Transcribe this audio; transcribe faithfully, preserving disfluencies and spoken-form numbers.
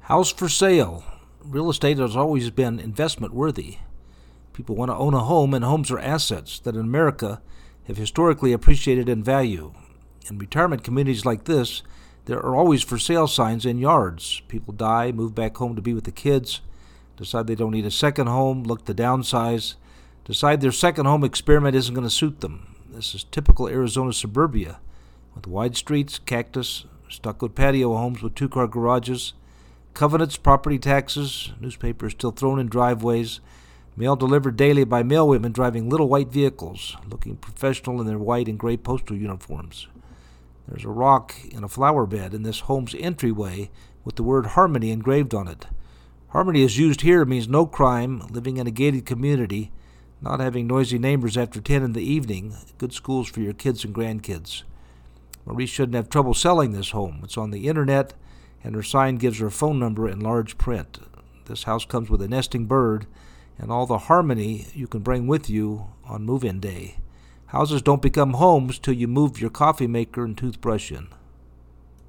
House for sale. Real estate has always been investment worthy. People want to own a home, and homes are assets that in America have historically appreciated in value. In retirement communities like this, there are always for sale signs in yards. People die, move back home to be with the kids, decide they don't need a second home, look to downsize, decide their second home experiment isn't going to suit them. This is typical Arizona suburbia, with wide streets, cactus, stucco patio homes with two-car garages, covenants, property taxes, newspapers still thrown in driveways, mail delivered daily by mailwomen driving little white vehicles, looking professional in their white and gray postal uniforms. There's a rock in a flower bed in this home's entryway with the word Harmony engraved on it. Harmony is used here means no crime, living in a gated community, not having noisy neighbors after ten in the evening, good schools for your kids and grandkids. Marie shouldn't have trouble selling this home. It's on the internet, and her sign gives her phone number in large print. This house comes with a nesting bird and all the harmony you can bring with you on move-in day. Houses don't become homes till you move your coffee maker and toothbrush in.